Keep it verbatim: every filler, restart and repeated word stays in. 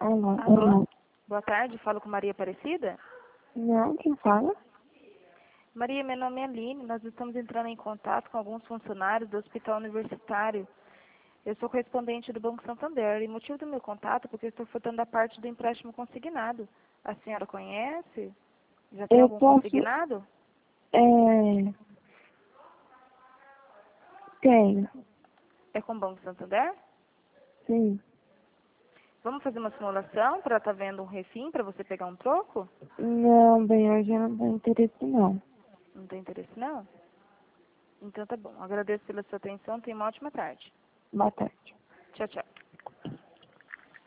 Alô, Alô? alô. Boa tarde, falo com Maria Aparecida? Não, quem fala? Maria, meu nome é Aline, nós estamos entrando em contato com alguns funcionários do Hospital Universitário. Eu sou correspondente do Banco Santander e o motivo do meu contato é porque eu estou faltando a parte do empréstimo consignado. A senhora conhece? Já tem Eu algum posso... consignado? É... Tenho, É com o Banco Santander? sim. Vamos fazer uma simulação para estar vendo um refim para você pegar um troco? Não, bem, eu já não tenho interesse, não. Não tem interesse não? Então tá bom. Agradeço pela sua atenção. Tenha uma ótima tarde. Boa tarde. Tchau, tchau.